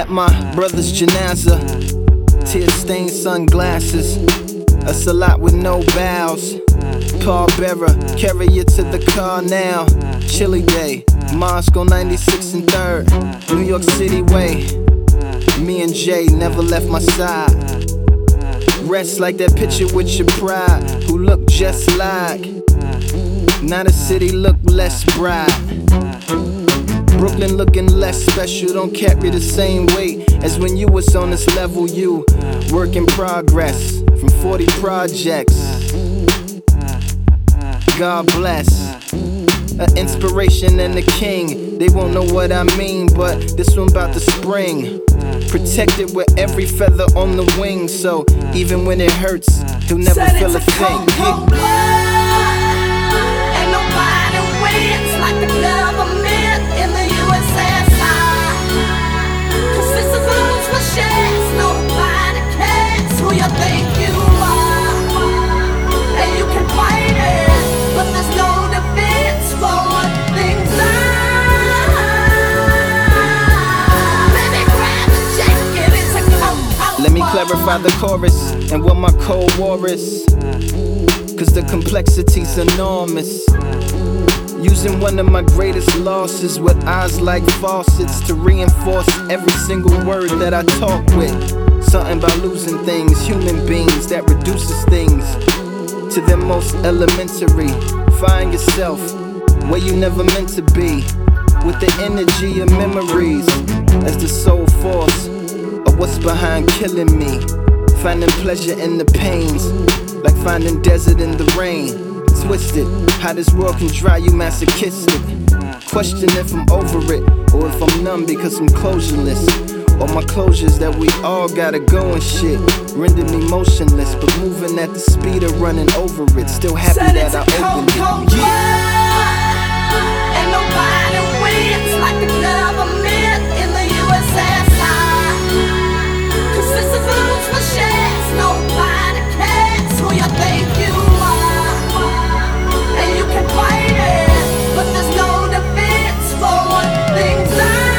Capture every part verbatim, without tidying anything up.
my brother's janaza, tear-stained sunglasses. Us a lot with no bows. Pallbearer, carry you to the car now. Chilly day, Moscow ninety-six and third, New York City way. Me and Jay never left my side. Rest like that picture with your pride, who look just like. Now the city look less bright. Brooklyn looking less special, don't carry the same weight as when you was on this level. You work in progress from forty projects. God bless. An inspiration and a king. They won't know what I mean, but this one about the spring. Protected with every feather on the wing, so even when it hurts, he'll never Said feel a it's a thing. cold, cold world, and nobody wins like the government in the U S S R. Cause this is rules for shares, nobody cares who you think you are. And you can fight it, but there's no defense for what things are. Let me clarify the chorus and what my cold war is, cause the complexity's enormous. Using one of my greatest losses with eyes like faucets to reinforce every single word that I talk with. Something about losing things, human beings, that reduces things to their most elementary. Find yourself where you never meant to be, with the energy of memories as the sole force of what's behind killing me. Finding pleasure in the pains, like finding desert in the rain. Twisted, how this world can drive you masochistic. Question if I'm over it, or if I'm numb because I'm closureless. All my closures that we all gotta go and shit render me motionless, but moving at the speed of running over it. Still happy Said that I cold, opened cold it. Yeah. world, and nobody wins like the government in the U S S R. Cause this is rules for shares, nobody cares who you think you are. And you can fight it, but there's no defense for what things are.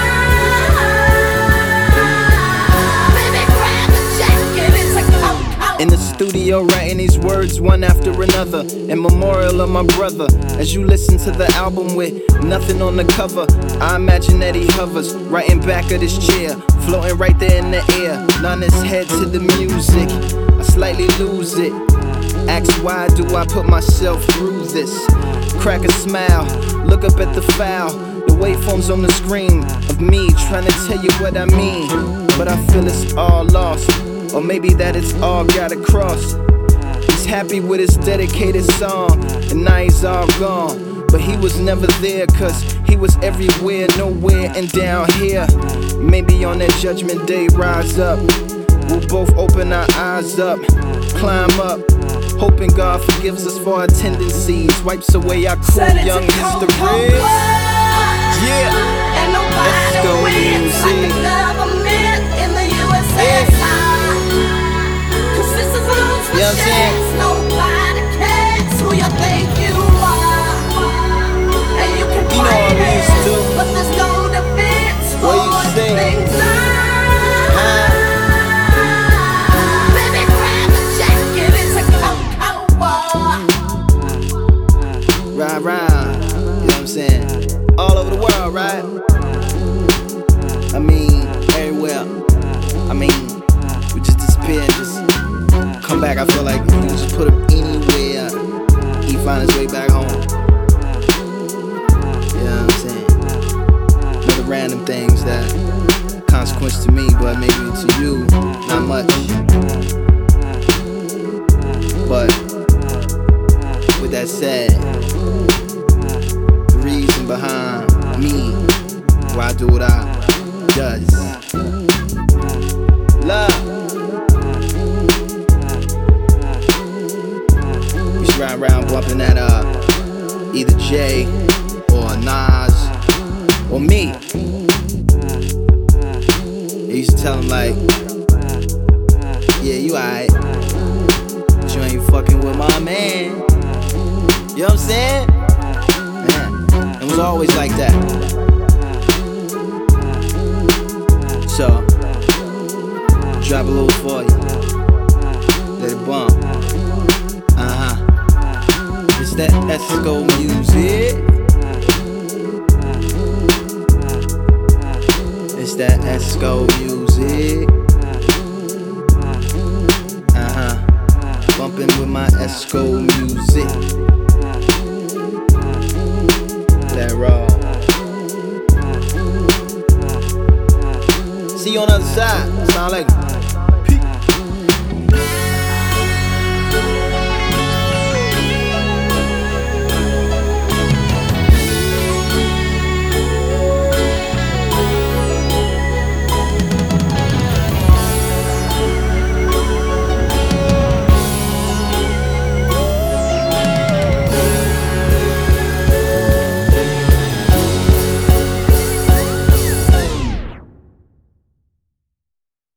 Baby, grab the jacket, it's a cold, cold. In the studio writing these words one after another, in memorial of my brother. As you listen to the album with nothing on the cover, I imagine that he hovers right in back of this chair, floating right there in the air, nodding his head to the music. I slightly lose it, ask why do I put myself through this. Crack a smile, look up at the file, the waveforms on the screen of me trying to tell you what I mean. But I feel it's all lost, or maybe that it's all got across. He's happy with his dedicated song, and now he's all gone. But he was never there, cause he was everywhere, nowhere, and down here. Maybe on that judgment day, rise up. We'll both open our eyes up, climb up, hoping God forgives us for our tendencies, wipes away our cool Said it's young a cold, history. cold world, Yeah, and nobody let's go wins like the music. government in the U S S R. Cause this is rules for You know what I'm saying? shares, nobody cares who you think you are. And you can You know fight what we used to it, do. but there's no defense for What you what say? things are. Huh? Baby, grab the jacket, it's a cold, cold war. Ride round, you know what I'm saying? All over the world, right? I mean, everywhere. I mean, we just disappear and just come back. I feel like we just put him anywhere, he find his way back home. You know what I'm saying? Little random things that consequence to me, but maybe to you, not much. But with that said, the reason behind me, why I do what I does. Love. We should ride around bumping that up. Either Jay or Nas or me. I used to tell him like, yeah, you alright, but you ain't fucking with my man. You know what I'm saying? Man, it was always like that. So Drop a little for you. Let it bump. Uh huh. It's that Esco music. It's that Esco music. Uh huh. Bumping with my Esco music. That raw. See you on the other side. Sound like